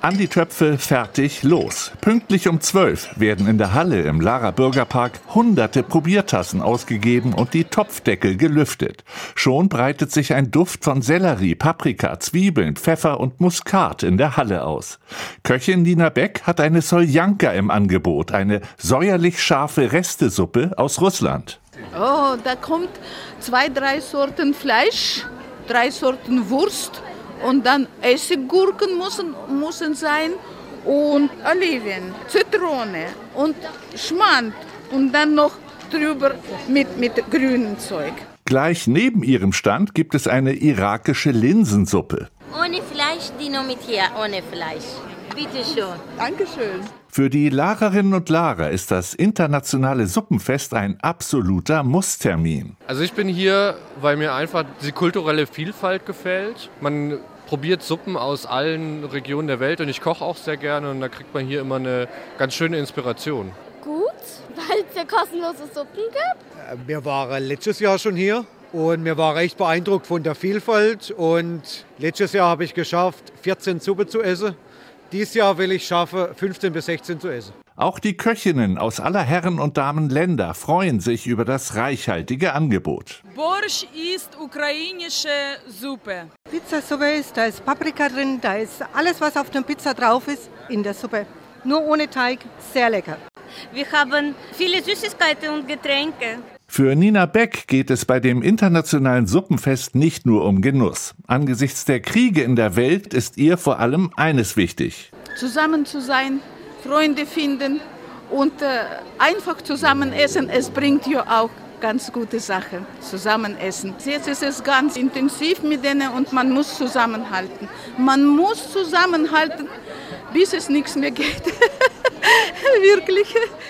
An die Töpfe, fertig, los. Pünktlich um 12 werden in der Halle im Lara Bürgerpark hunderte Probiertassen ausgegeben und die Topfdeckel gelüftet. Schon breitet sich ein Duft von Sellerie, Paprika, Zwiebeln, Pfeffer und Muskat in der Halle aus. Köchin Nina Beck hat eine Soljanka im Angebot, eine säuerlich scharfe Restesuppe aus Russland. Oh, da kommt 2, 3 Sorten Fleisch, 3 Sorten Wurst. Und dann Essiggurken müssen sein und Oliven, Zitrone und Schmand und dann noch drüber mit grünem Zeug. Gleich neben ihrem Stand gibt es eine irakische Linsensuppe. Ohne Fleisch, Dynamit ohne Fleisch. Bitte schön. Dankeschön. Für die Larerinnen und Larer ist das internationale Suppenfest ein absoluter Musstermin. Also ich bin hier, weil mir einfach die kulturelle Vielfalt gefällt. Man probiert Suppen aus allen Regionen der Welt und ich koche auch sehr gerne und da kriegt man hier immer eine ganz schöne Inspiration. Gut, weil es ja kostenlose Suppen gibt. Wir waren letztes Jahr schon hier und wir waren recht beeindruckt von der Vielfalt und letztes Jahr habe ich geschafft, 14 Suppe zu essen. Dieses Jahr will ich schaffen, 15 bis 16 zu essen. Auch die Köchinnen aus aller Herren und Damen Länder freuen sich über das reichhaltige Angebot. Borsch ist ukrainische Suppe. Pizzasuppe ist, da ist Paprika drin, da ist alles, was auf der Pizza drauf ist, in der Suppe. Nur ohne Teig, sehr lecker. Wir haben viele Süßigkeiten und Getränke. Für Nina Beck geht es bei dem internationalen Suppenfest nicht nur um Genuss. Angesichts der Kriege in der Welt ist ihr vor allem eines wichtig: Zusammen zu sein, Freunde finden und einfach zusammen essen. Es bringt ja auch ganz gute Sachen, zusammen essen. Jetzt ist es ganz intensiv mit denen und man muss zusammenhalten. Man muss zusammenhalten, bis es nichts mehr geht. Wirklich.